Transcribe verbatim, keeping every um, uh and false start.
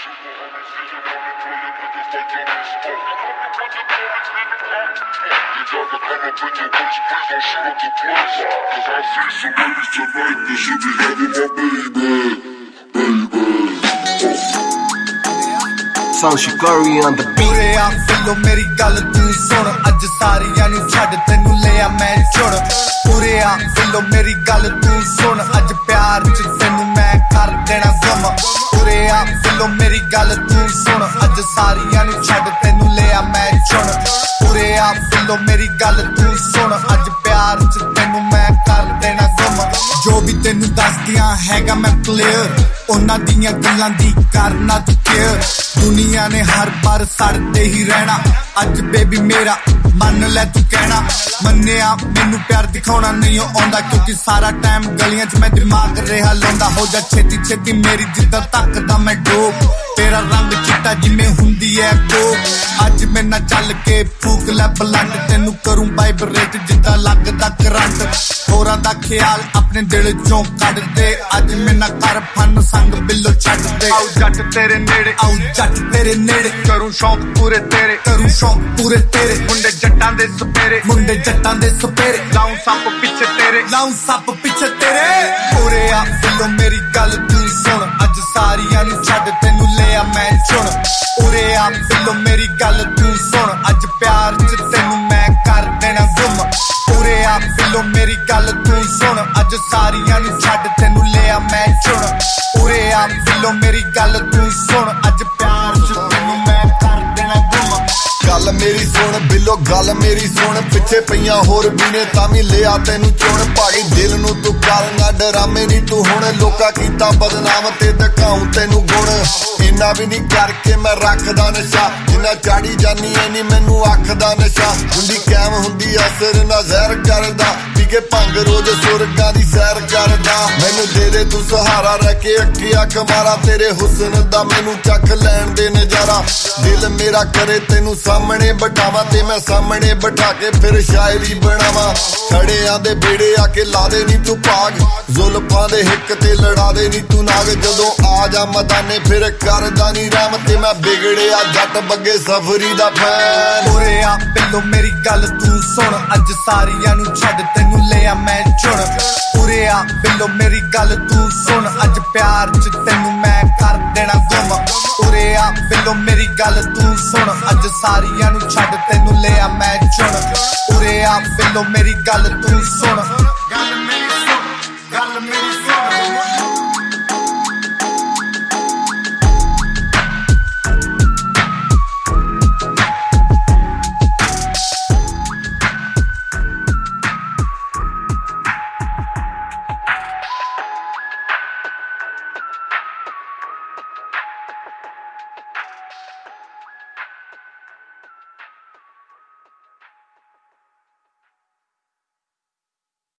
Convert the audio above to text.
Shikari on the beat. Pure a fillo meri gall tu sun aj sariyan nu chhad tenu leya main chun. Pure a fillo meri gall tu sun aj pyar ch tenu main kar dena gum. Pure a fillo meri gall tu sun aj sariyan nu chhad tenu leya main chun. Pure a fillo meri gall tu sun aj pyar ch tenu main kar dena gum. Jo bhi tenu dasdiyan hega main clear ਉਹਨਾਂ ਦੀਆਂ ਗੱਲਾਂ ਦੀ ਕਰਨਾ ਤੂੰ care ਦੁਨੀਆ ਨੇ ਹਰ ਬਾਰ ਸੜਦੇ ਹੀ ਰਹਿਣਾ ਅੱਜ baby ਮੇਰਾ ਮੰਨ ਲੈ ਤੂੰ ਕਹਿਣਾ ਮੰਨਿਆ ਮੈਨੂੰ ਪਿਆਰ ਦਿਖਾਉਣਾ ਨਹੀਂ ਆਉਂਦਾ ਕਿਉਂਕਿ ਸਾਰਾ ਟਾਈਮ ਗਲੀਆਂ 'ਚ ਮੈਂ ਦਿਮਾਗ ਰਿਹਾ ਲਾਉਂਦਾ ਹੋ ਜਾ ਛੇਤੀ ਛੇਤੀ ਮੇਰੀ ਜਿੱਦਾਂ ਤੱਕਦਾ ਮੈਂ ਡੋਪ ਤੇਰਾ ਰੰਗ ਚਿੱਟਾ ਜਿਵੇਂ ਹੁੰਦੀ ਐ ਕੋਕ ਅੱਜ ਮੈਂ ਨਾ ਚੱਲ ਕੇ ਫੂਕ ਲੈ ਬਲੰਡ ਤੈਨੂੰ ਕਰੂੰ ਵਾਈਬਰੇਟ ਜਿੱਦਾਂ ਲੱਗਦਾ ਕਰੰਟ ਹੋਰਾਂ ਦਾ ਖਿਆਲ ਆਪਣੇ ਦਿਲ 'ਚੋਂ ਕੱਢ ਦੇ ਅੱਜ ਮੈਂ ਨਾ ਕਰ ਫਨ ਸੰਗ ਬਿੱਲੋ ਛੱਡ ਦੇ ਆਉ ਜੱਟ ਤੇਰੇ ਨੇੜੇ ਆਉ ਜੱਟ ਤੇਰੇ ਨੇੜੇ ਕਰੂੰ ਸ਼ੌਂਕ ਪੂਰੇ ਤੇਰੇ ਕਰੂੰ ਸ਼ੌਂਕ ਪੂਰੇ ਤੇਰੇ ਮੁੰਡੇ ਜੱਟਾਂ ਦੇ ਸਪੇਰੇ ਮੁੰਡੇ ਜੱਟਾਂ ਦੇ ਸਪੇਰੇ ਲਾਉਂ ਸੱਪ ਪਿੱਛੇ ਤੇਰੇ ਲਾਉਂ ਸੱਪ ਪਿੱਛੇ ਤੇਰੇ ਪੂਰੇ ਆ ਫਿਲੋ ਮੇਰੀ ਗੱਲ ਤੂੰ ਸੁਣ ਅੱਜ ਸਾਰੀਆਂ ਨੂੰ ਛੱਡ ਤੈਨੂੰ ਲਿਆ ਮੈਂ ਚੁਣ ਪੂਰੇ ਆ ਫਿਲੋ ਮੇਰੀ ਗੱਲ ਤੂੰ ਸੁਣ ਅੱਜ ਪਿਆਰ 'ਚ ਤੈਨੂੰ ਮੈਂ ਕਰ ਦੇਣਾ ਗੁੰਮ ਪੂਰੇ ਆ ਫਿਲੋ ਮੇਰੀ ਗੱਲ ਤੂੰ ਸੁਣ ਅੱਜ ਸਾਰੀਆਂ ਨੂੰ ਛੱਡ ਤੈਨੂੰ ਲਿਆ ਮੈਂ ਚੁਣ ਪੂਰੇ ਆ ਫਿਲੋ ਮੇਰੀ ਗੱਲ ਤੂੰ ਸੁਣ ਅੱਜ ਪਿਆਰ 'ਚ ਤੈਨੂੰ ਮੈਂ ਕਰ ਦੇਣਾ ਗੁੰਮ ਗੱਲ ਮੇਰੀ ਸੁਣ ਬਿੱਲੋ ਗੱਲ ਮੇਰੀ ਸੁਣ ਪਿੱਛੇ ਪਈਆਂ ਹੋਰ ਵੀ ਨੇ ਤਾਂ ਵੀ ਲਿਆ ਤੈਨੂੰ ਚੁਣ ਭਾਈ ਦਿਲ ਨੂੰ ਤੂੰ ਕਰ ਨਾ ਡਰਾਮੇ ਨਹੀਂ ਤੂੰ ਹੁਣ ਲੋਕਾਂ ਕੀਤਾ ਬਦਨਾਮ ਤੇ ਦਿਖਾਉਂ ਤੈਨੂੰ ਗੁਣ ਇੰਨਾ ਵੀ ਨਹੀਂ ਕਰਕੇ ਮੈਂ ਰੱਖਦਾ ਨਸ਼ਾ ਜਿੰਨਾ ਚਾੜੀ ਜਾਨੀ ਐ ਨੀ ਮੈਨੂੰ ਅੱਖ ਦਾ ਨਸ਼ਾ ਹੁੰਦੀ ਕੈਮ ਹੁੰਦੀ ਅਸਰ ਨਾ ਜ਼ਹਿਰ ਕਰਦਾ ਪੀ ਕੇ ਭੰਗ ਰੋਜ਼ ਸੁਰਗਾਂ ਦੀ ਸੈਰ ਕਰਦਾ ਮੈਨੂੰ ਦੇ ਦੇ ਤੂੰ ਸਹਾਰਾ ਰਹਿ ਕੇ ਅੱਖੀਆਂ ਕਮਾਰਾ ਤੇਰੇ ਹੁਸਨ ਦਾ ਮੈਨੂੰ ਚੱਖ ਲੈਣ ਦੇ ਨਜ਼ਾਰਾ ਦਿਲ ਮੇਰਾ ਕਰੇ ਤੈਨੂੰ ਸਾਹਮਣੇ ਬਿਠਾਵਾਂ ਤੇ ਮੈਂ ਸਾਹਮਣੇ ਬਿਠਾ ਕੇ ਫਿਰ ਸ਼ਾਇਰੀ ਬਣਾਵਾਂ ਖੜਿਆਂ ਦੇ ਬੇੜੇ ਆ ਕੇ ਲਾ ਦੇ ਨੀ ਤੂੰ ਭਾਗ ਜ਼ੁਲਫਾਂ ਦੇ ਹਿੱਕ ਤੇ ਲੜਾ ਦੇ ਨੀ ਤੂੰ ਨਾਗ ਜਦੋਂ ਆ ਜਾ ਮਦਾਨੇ ਫਿਰ ਕਰਦਾ ਨੀ ਰਾਮ ਤੇ ਮੈਂ ਵਿਗੜਿਆ ਜੱਟ ਬੱਗੇ ਸਫਰੀ ਦਾ ਫੈਨ ਪੂਰੇ ਆ ਬਿੱਲੋ ਮੇਰੀ ਗੱਲ ਤੂੰ ਸੁਣ ਅੱਜ ਸਾਰੀਆਂ ਨੂੰ ਛੱਡ ਤੈਨੂੰ ਲਿਆ ਮੈਂ ਚੁਣ ਪੂਰੇ ਆ ਬਿੱਲੋ ਮੇਰੀ ਗੱਲ ਤੂੰ ਸੁਣ ਅੱਜ ਪਿਆਰ 'ਚ ਤੈਨੂੰ ਮੈਂ ਕਰ ਦੇਣਾ ਗੁੰਮ ਪੂਰੇ ਆ ਬਿੱਲੋ ਮੇਰੀ ਗੱਲ ਤੂੰ ਸੁਣ ਅੱਜ ਸਾਰੀਆਂ ਨੂੰ ਛੱਡ ਤੈਨੂੰ ਲਿਆ ਮੈਂ ਚੁਣ ਪੂਰੇ ਆ ਬਿੱਲੋ ਮੇਰੀ ਗੱਲ ਤੂੰ ਸੁਣ ਗੱਲ ਮੇਰੀ ਸੁਣ ਗੱਲ ਮੇਰੀ